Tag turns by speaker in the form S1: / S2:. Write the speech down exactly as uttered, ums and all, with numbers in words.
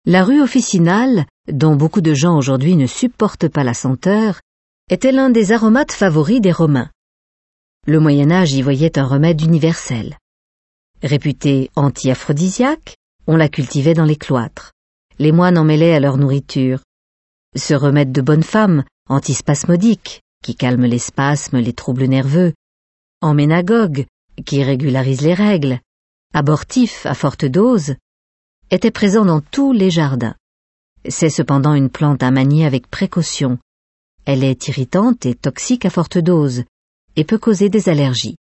S1: La rue officinale, dont beaucoup de gens aujourd'hui ne supportent pas la senteur, était l'un des aromates favoris des Romains. Le Moyen-Âge y voyait un remède universel. Réputée anti-aphrodisiaque, on la cultivait dans les cloîtres. Les moines en mêlaient à leur nourriture. Ce remède de bonne femme, antispasmodique, qui calme les spasmes, les troubles nerveux, emménagogue, qui régularise les règles, abortif à forte dose, était présent dans tous les jardins. C'est cependant une plante à manier avec précaution. Elle est irritante et toxique à forte dose, et peut causer des allergies.